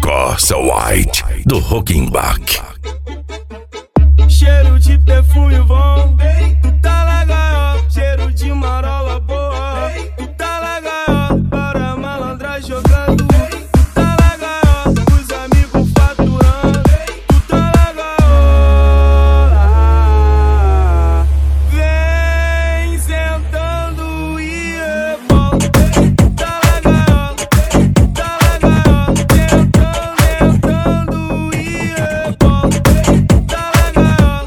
Corsa White do Rockenbach. Cheiro de perfume bom, tu tá legal. Cheiro de marola boa, tu tá legal. Para malandra jogando, tu tá legal. Os amigos faturando, tu tá legal. Vem sentando e revolta, tu tá legal. Tá legal, tentando e revolta, tá legal.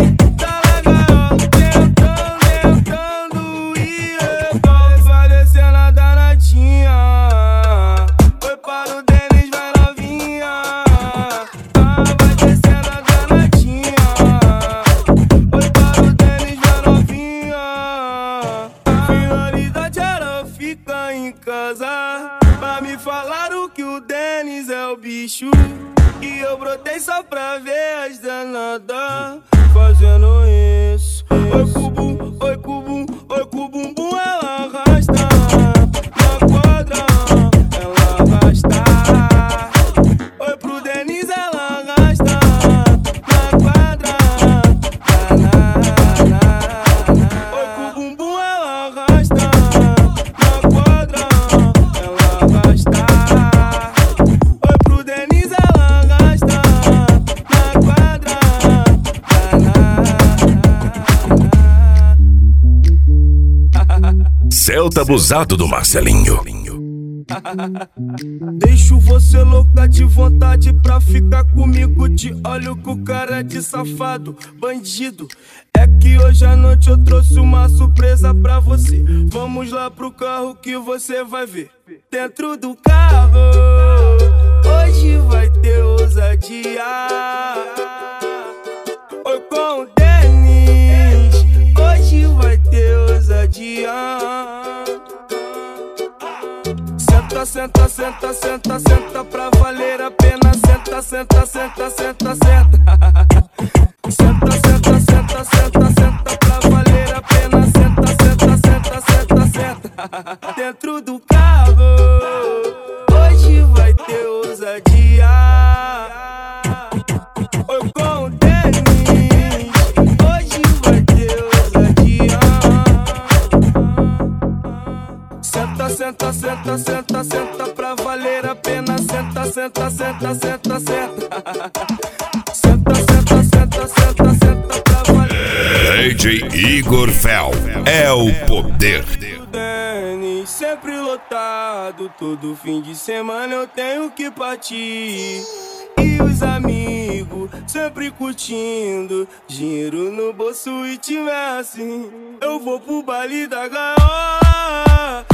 Tentando e vai descendo a danadinha. Foi para o Denis, vai novinha. Vai descendo a danadinha. Foi para o Denis, vai novinha. Finalidade era ficar em casa, pra me falaram que o Denis é o bicho. E eu brotei só pra ver as danadas fazendo isso. Oi cubum, oi cubum, oi cubumbum, ela arrasta na quadra, ela arrasta. Oi pro Denis, ela arrasta na quadra. Oi cubumbum, ela arrasta na quadra, ela arrasta. Oi pro Denis, ela arrasta na quadra. Celta abusado do Marcelinho. Deixo você louca de vontade pra ficar comigo. Te olho com cara de safado, bandido. É que hoje à noite eu trouxe uma surpresa pra você. Vamos lá pro carro que você vai ver. Dentro do carro, hoje vai ter ousadia. Oi com o Denis, hoje vai ter ousadia. Senta, senta, senta, senta, senta pra valer a pena. Senta, senta, senta, senta, senta. Senta, senta, senta, senta, senta pra valer a pena. Senta, senta, senta, senta, senta. Dentro do carro, hoje vai ter ousadia. Oi com o Denis, hoje vai ter ousadia. Senta, senta, senta, senta, senta pra valer a pena. Senta, senta, senta, senta, senta. Senta, senta, senta, senta, senta pra valer. DJ Igor Fel é o poder. Denis, sempre lotado, todo fim de semana eu tenho que partir. E os amigos sempre curtindo, dinheiro no bolso e tiver assim, eu vou pro baile da gaiola.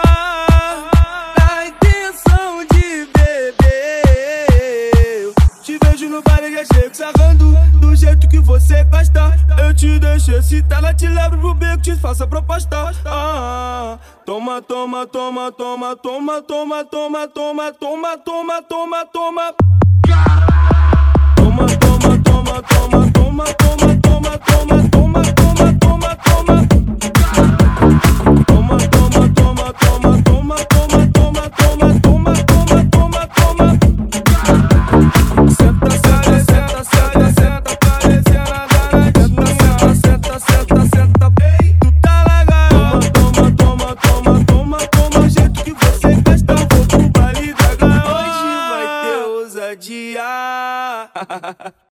Na intenção de beber, te vejo no baile, já chego sarrando do jeito que você gosta. Eu te deixo excitar, ela te levo pro beco, te faço a proposta. Toma, toma, toma, toma, toma, toma, toma, toma, toma, toma, toma, toma. Toma, toma, toma, toma, toma, toma, toma, toma, toma, toma, toma, toma. Toma, toma, toma, toma, toma, toma, toma, toma, toma, toma, toma, toma. Senta, senta, senta, senta, senta, parecendo a danadinha. Senta, senta, senta, tu tá legal. Toma, toma, toma, toma, toma, o jeito que você gosta. Vou pro baile da gaiola, hoje vai ter ousadia.